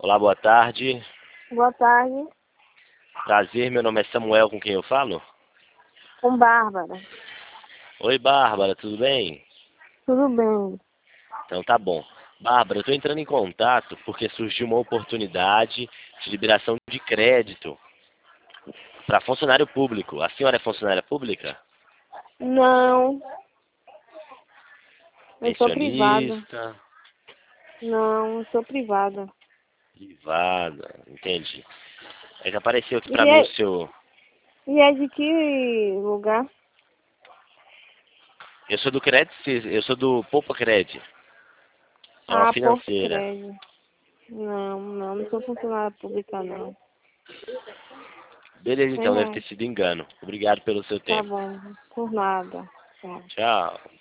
Olá, boa tarde. Boa tarde. Prazer, meu nome é Samuel, com quem eu falo? Com Bárbara. Oi, Bárbara, tudo bem? Tudo bem. Então tá bom. Bárbara, eu estou entrando em contato porque surgiu uma oportunidade de liberação de crédito para funcionário público. A senhora é funcionária pública? Não, eu sou privada. Pensionista? Não, eu sou privada. Privada, entendi. É que apareceu aqui para E mim o é, seu... e é de que lugar? Eu sou do crédito, eu sou do Poupa Cred. É uma Ah, Porto financeira. Crédito. Não sou funcionária pública, não. Beleza, então deve ter R$ 100. sido engano. Obrigado pelo seu Tá tempo. bom, por nada. Tá. Tchau.